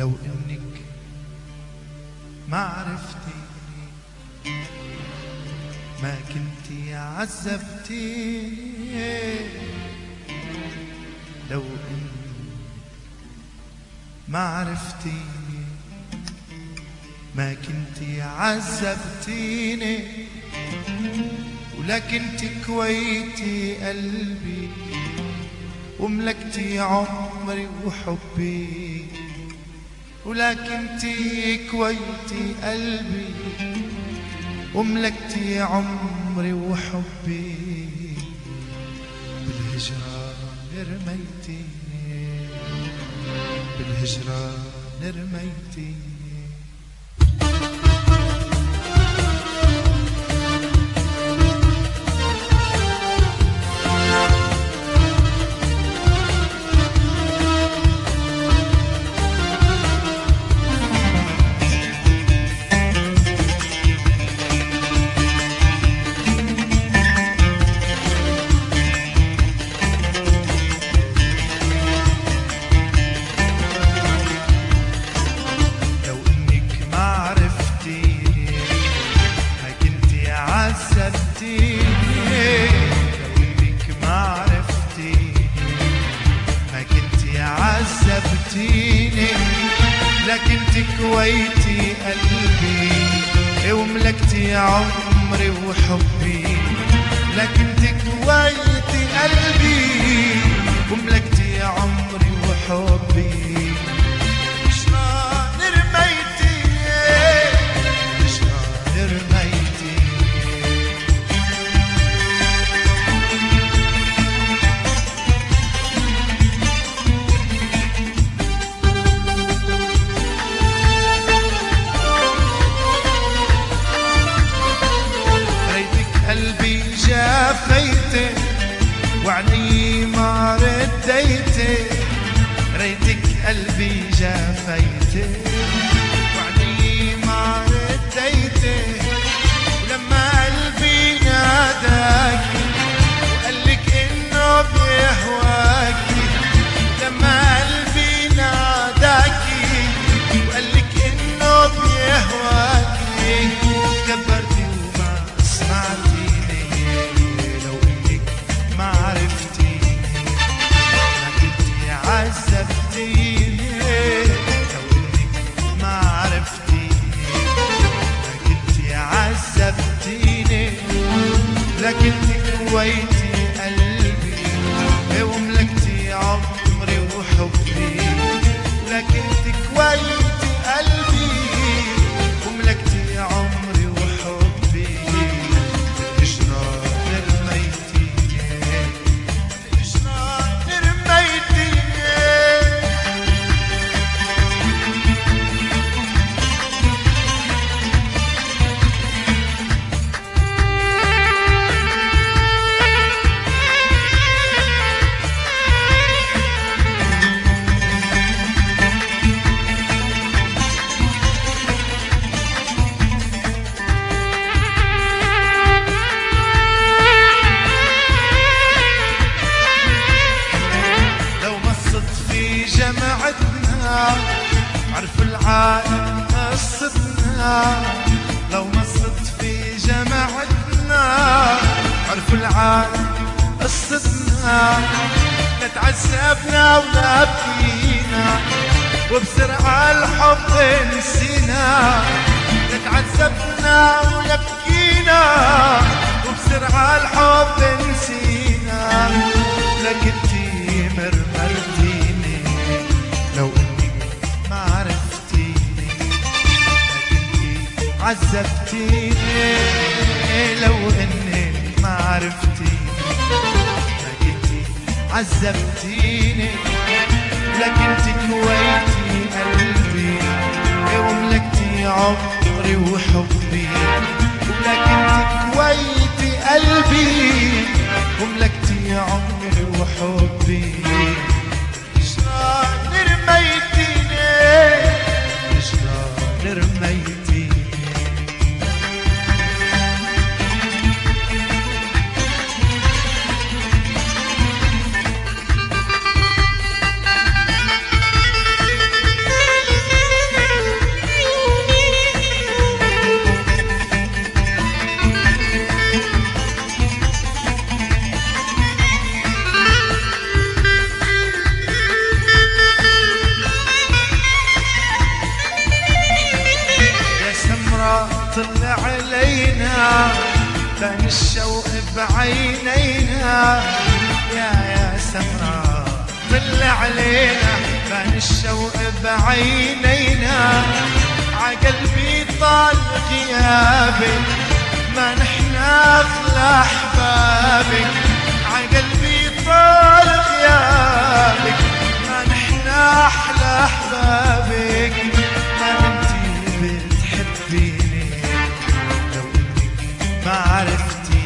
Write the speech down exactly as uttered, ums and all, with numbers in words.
لو انك ما عرفتيني ما كنتي عذبتيني، لو انك ما عرفتيني ما كنتي عذبتيني، ولكنتي كويتي قلبي وملكتي عمري وحبي، ولكنتي كويتي قلبي وملكتي عمري وحبي، بالهجران رميتيني، بالهجران رميتيني. لكنتي كويتي قلبي وملكتي عمري وحبي، لكنتي كويتي قلبي وملكتي عمري وحبي، شلون رميتيني شلون رميتيني. جافيتي وعني ما رديتي، ريتك قلبي جافيتي وعني ما رديتي، ولما قلبي ناداكي وقالك انه بيهواكي، لما قلبي ناداكي وقالك انه بيهواكي، كبرتي وما سمعتي عذبتيني، لو انك ما عرفتيني ما كنتي عذبتيني، لكنتي كويتي قلبي وملكتي عمري وحبي، لكنتي كويتي قلبي وملكتي عمري وحبي، بالهجران رميتيني بالهجران رميتيني. عرف العالم قصتنا، لو ما صدت في جماعتنا عرف العالم قصتنا، لا تعذبنا ولا بكينا وبسرعة الحب نسينا، لا تعذبنا ولا بكينا وبسرعة الحب نسينا، لكنتي مرمرتيني لو انك ما عرفتيني، لكنتي عذبتيني لو انك ما عرفتيني، لكنتي عذبتيني، لكنتي كويتي قلبي وملكتي عمري وحبي، ولكنتي كويتي قلبي وملكتي عمري وحبي، شلون رميتيني شلون رميتيني. حنينا يا يا سمراء طل علينا بان الشوق بعينينا عقلبي طال غيابك ما نحنا اغلى احبابك عقلبي طال غيابك ما نحنا احلى احبابك ما انتي بتحبيني لو انك ما عرفتي